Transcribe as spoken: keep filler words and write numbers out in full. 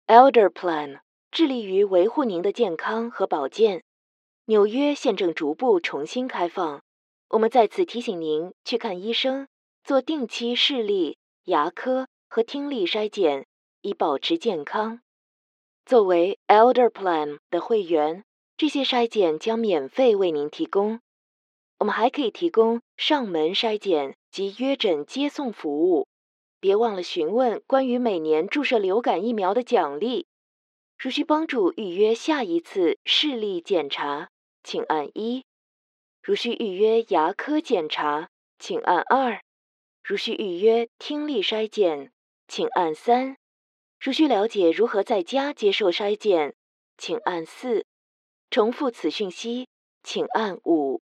Elder Plan 致力于维护您的健康和保健。纽约现正逐步重新开放，我们再次提醒您去看医生，做定期视力、牙科和听力筛检，以保持健康。作为 Elder Plan 的会员，这些筛检将免费为您提供。我们还可以提供上门筛检及约诊接送服务。别忘了询问关于每年注射流感疫苗的奖励。如需帮助预约下一次视力检查，请按一；如需预约牙科检查，请按二；如需预约听力筛检，请按三；如需了解如何在家接受筛检，请按四。重复此讯息，请按五。